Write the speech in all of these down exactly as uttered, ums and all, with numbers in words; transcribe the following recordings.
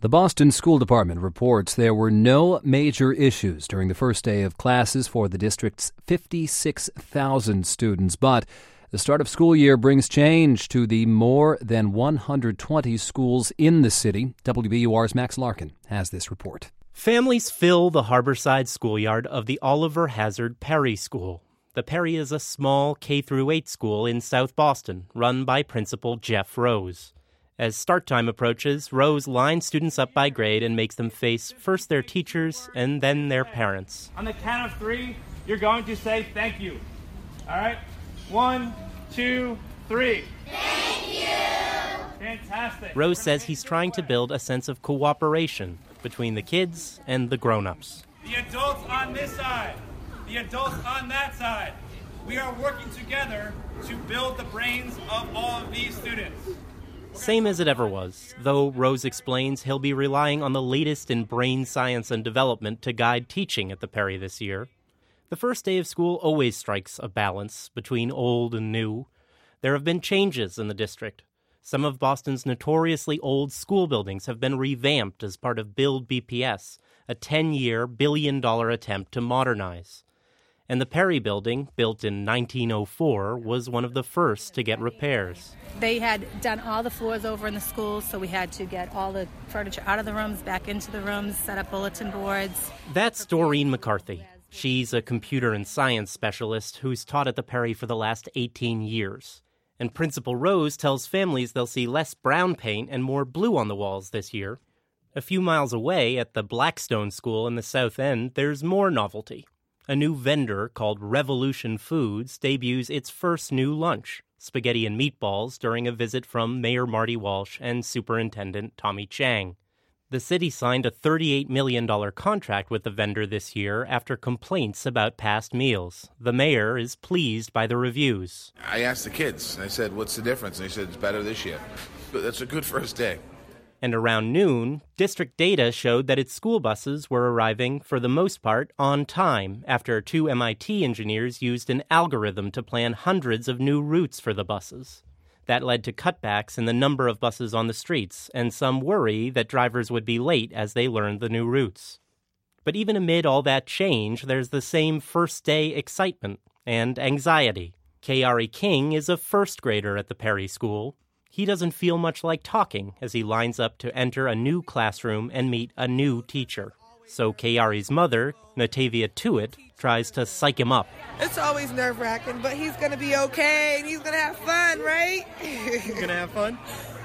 The Boston School Department reports there were no major issues during the first day of classes for the district's fifty-six thousand students, but the start of school year brings change to the more than one hundred twenty schools in the city. W B U R's Max Larkin has this report. Families fill the Harborside schoolyard of the Oliver Hazard Perry School. The Perry is a small K through eight school in South Boston, run by Principal Jeff Rose. As start time approaches, Rose lines students up by grade and makes them face first their teachers and then their parents. On the count of three, you're going to say thank you. All right? One, two, three. Thank you! Fantastic. Rose says he's trying to build a sense of cooperation between the kids and the grown-ups. The adults on this side, the adults on that side. We are working together to build the brains of all of these students. Same as it ever was, though Rose explains he'll be relying on the latest in brain science and development to guide teaching at the Perry this year. The first day of school always strikes a balance between old and new. There have been changes in the district. Some of Boston's notoriously old school buildings have been revamped as part of Build B P S, a ten-year, billion-dollar attempt to modernize. And the Perry building, built in nineteen oh four, was one of the first to get repairs. They had done all the floors over in the schools, so we had to get all the furniture out of the rooms, back into the rooms, set up bulletin boards. That's Doreen McCarthy. She's a computer and science specialist who's taught at the Perry for the last eighteen years. And Principal Rose tells families they'll see less brown paint and more blue on the walls this year. A few miles away at the Blackstone School in the South End, there's more novelty. A new vendor called Revolution Foods debuts its first new lunch, spaghetti and meatballs, during a visit from Mayor Marty Walsh and Superintendent Tommy Chang. The city signed a thirty-eight million dollars contract with the vendor this year after complaints about past meals. The mayor is pleased by the reviews. I asked the kids, I said, what's the difference? And they said, it's better this year. That's a good first day. And around noon, district data showed that its school buses were arriving, for the most part, on time, after two M I T engineers used an algorithm to plan hundreds of new routes for the buses. That led to cutbacks in the number of buses on the streets, and some worry that drivers would be late as they learned the new routes. But even amid all that change, there's the same first-day excitement and anxiety. Kayari King is a first grader at the Perry School. He doesn't feel much like talking as he lines up to enter a new classroom and meet a new teacher. So Kayari's mother, Natavia Tuitt, tries to psych him up. It's always nerve-wracking, but he's going to be okay, and he's going to have fun, right? He's going to have fun?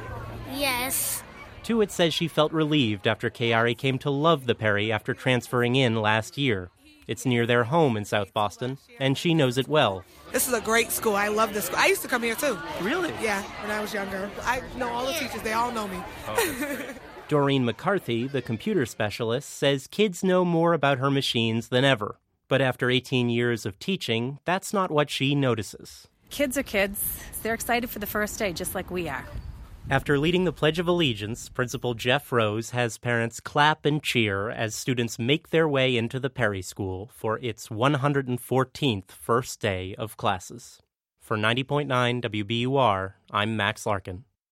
Yes. Tuitt says she felt relieved after Kayari came to love the Perry after transferring in last year. It's near their home in South Boston, and she knows it well. This is a great school. I love this school. I used to come here, too. Really? Yeah, when I was younger. I know all the teachers. They all know me. Oh. Doreen McCarthy, the computer specialist, says kids know more about her machines than ever. But after eighteen years of teaching, that's not what she notices. Kids are kids. They're excited for the first day, just like we are. After leading the Pledge of Allegiance, Principal Jeff Rose has parents clap and cheer as students make their way into the Perry School for its one hundred fourteenth first day of classes. For ninety point nine W B U R, I'm Max Larkin.